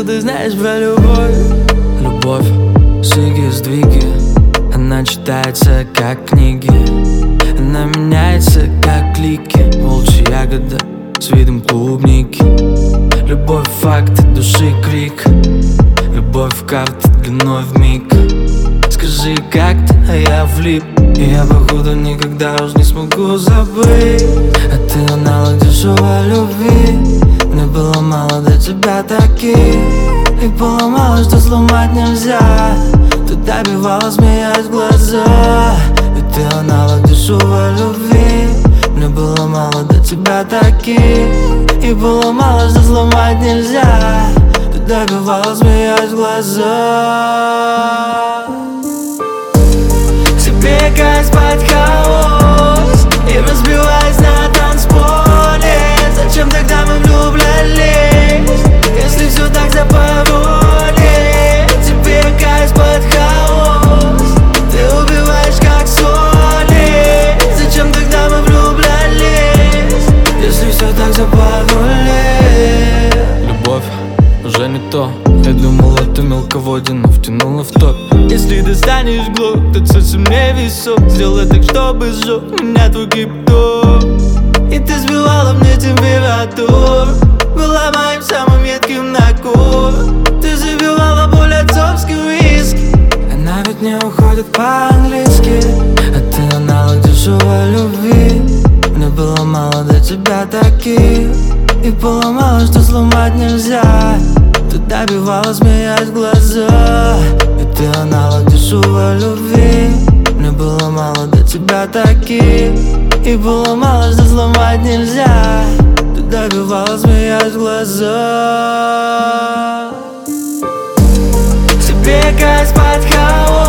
ты знаешь про любовь? Любовь, шаги, сдвиги. Она читается как книги. Она меняется как клики. Волчья ягода с видом клубники. Любовь факт, души крик. Любовь карты длиной в миг. Скажи, как ты, а я влип. И я походу никогда уж не смогу забыть. А ты аналог дешевой любви. Мне было мало до тебя таких. И было мало, что сломать нельзя. Ты добивала, смеясь в глаза. И ты аналог дешевой любви. Мне было мало до тебя таких. И было мало, что сломать нельзя. Ты добивала, смеясь в глаза. Бегай спать хаос и разбиваясь на танцполе. Зачем тогда мы влюблялись, если все так за пароли? Тебе кайф под хаос, ты убиваешь как соли. Зачем тогда мы влюблялись, если все так за пароли? Любовь уже не то. Я думал, это мелководье, но втянула в топ. Если достанешь глок, то цель сильнее весов. Сделай так, чтобы сжег меня твой криптор. И ты сбивала мне температуру. Была моим самым едким на кур. Ты забивала боль отцовский виски. Она ведь не уходит по-английски. А ты аналог дешевой любви. Мне было мало до тебя таких. И было мало, что сломать нельзя. Ты добивала, смеясь в глаза. И ты аналог дешевой любви. Мне было мало до тебя таких. И было мало, что сломать нельзя. Ты добивала, смеясь в глаза. Тебе кайф под хаос